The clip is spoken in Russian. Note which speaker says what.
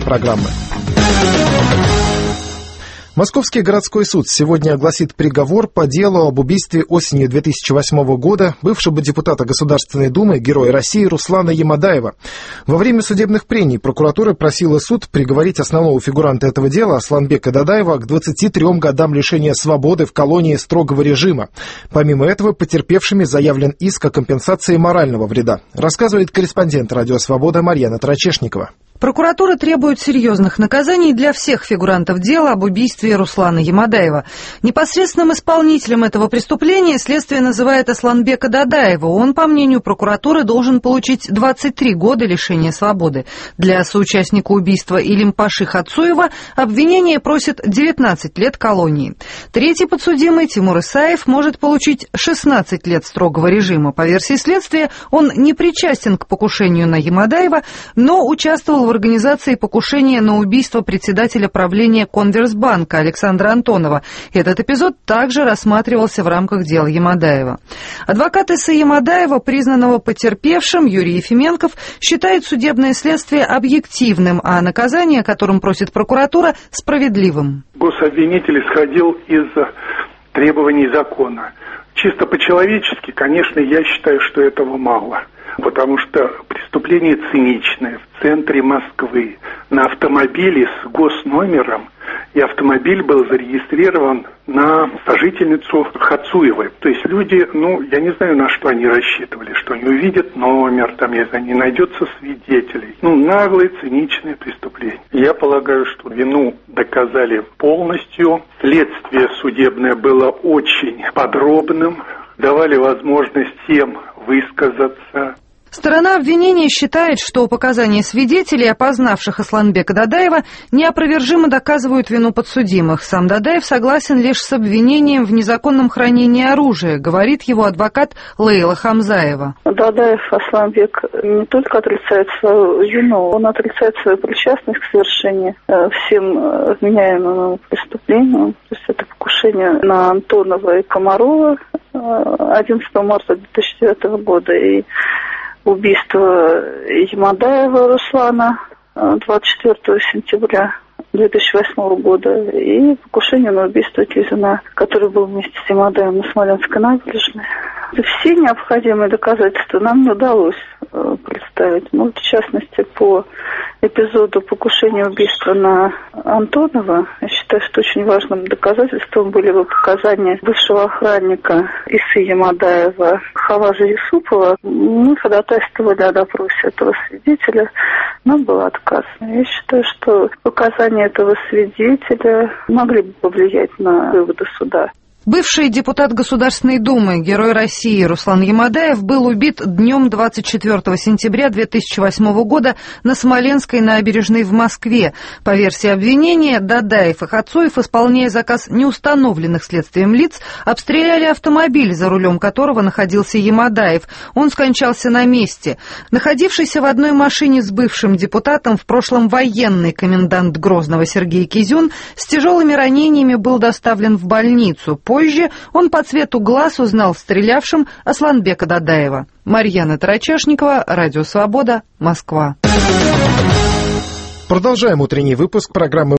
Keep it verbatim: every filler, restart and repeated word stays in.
Speaker 1: программы. Московский городской суд сегодня огласит приговор по делу об убийстве осенью две тысячи восьмого года бывшего депутата Государственной Думы, Героя России Руслана Ямадаева. Во время судебных прений прокуратура просила суд приговорить основного фигуранта этого дела, Асланбека Дадаева, к двадцати трём годам лишения свободы в колонии строгого режима. Помимо этого, потерпевшими заявлен иск о компенсации морального вреда, рассказывает корреспондент «Радио Свобода» Марьяна Трачешникова.
Speaker 2: Прокуратура требует серьезных наказаний для всех фигурантов дела об убийстве Руслана Ямадаева. Непосредственным исполнителем этого преступления следствие называет Асланбека Дадаева. Он, по мнению прокуратуры, должен получить двадцать три года лишения свободы. Для соучастника убийства Илимпаши Хацуева обвинение просит девятнадцать лет колонии. Третий подсудимый, Тимур Исаев, может получить шестнадцать лет строгого режима. По версии следствия, он не причастен к покушению на Ямадаева, но участвовал в организации покушения на убийство председателя правления Конверсбанка Александра Антонова. Этот эпизод также рассматривался в рамках дела Ямадаева. Адвокат Исы Ямадаева, признанного потерпевшим, Юрий Ефименков, считает судебное следствие объективным, а наказание, которым просит прокуратура, справедливым.
Speaker 3: Гособвинитель исходил из требований закона. Чисто по-человечески, конечно, я считаю, что этого мало. Потому что преступление циничное в центре Москвы на автомобиле с госномером, и автомобиль был зарегистрирован на сожительницу Хацуевой. То есть люди, ну, я не знаю, на что они рассчитывали, что они увидят номер, там, если не найдется свидетелей. Ну, наглое, циничное преступление. Я полагаю, что вину доказали полностью. Следствие судебное было очень подробным, давали возможность всем высказаться.
Speaker 2: Сторона обвинения считает, что показания свидетелей, опознавших Асланбека Дадаева, неопровержимо доказывают вину подсудимых. Сам Дадаев согласен лишь с обвинением в незаконном хранении оружия, говорит его адвокат Лейла Хамзаева.
Speaker 4: Дадаев Асланбек не только отрицает свою вину, он отрицает свою причастность к совершению всем вменяемым преступлениям. То есть это покушение на Антонова и Комарова одиннадцатого марта две тысячи девятого года и убийство Ямадаева Руслана двадцать четвёртого сентября две тысячи восьмого года и покушение на убийство Кизина, который был вместе с Ямадаевым на Смоленской набережной. Все необходимые доказательства нам не удалось представить. Ну, в частности, по эпизоду покушения убийства на Антонова, я считаю, что очень важным доказательством были бы показания бывшего охранника Исы Ямадаева Хаважа Юсупова. Мы ходатайствовали о допросе этого свидетеля, нам было отказано. Я считаю, что показания этого свидетеля могли бы повлиять на выводы суда.
Speaker 2: Бывший депутат Государственной Думы, Герой России Руслан Ямадаев был убит днем двадцать четвёртого сентября две тысячи восьмого года на Смоленской набережной в Москве. По версии обвинения, Дадаев и Хацуев, исполняя заказ неустановленных следствием лиц, обстреляли автомобиль, за рулем которого находился Ямадаев. Он скончался на месте. Находившийся в одной машине с бывшим депутатом, в прошлом военный комендант Грозного Сергей Кизюн, с тяжелыми ранениями был доставлен в больницу. Позже он по цвету глаз узнал в стрелявшем Асланбека Дадаева. Марьяна Трачешникова, Радио Свобода, Москва.
Speaker 1: Продолжаем утренний выпуск программы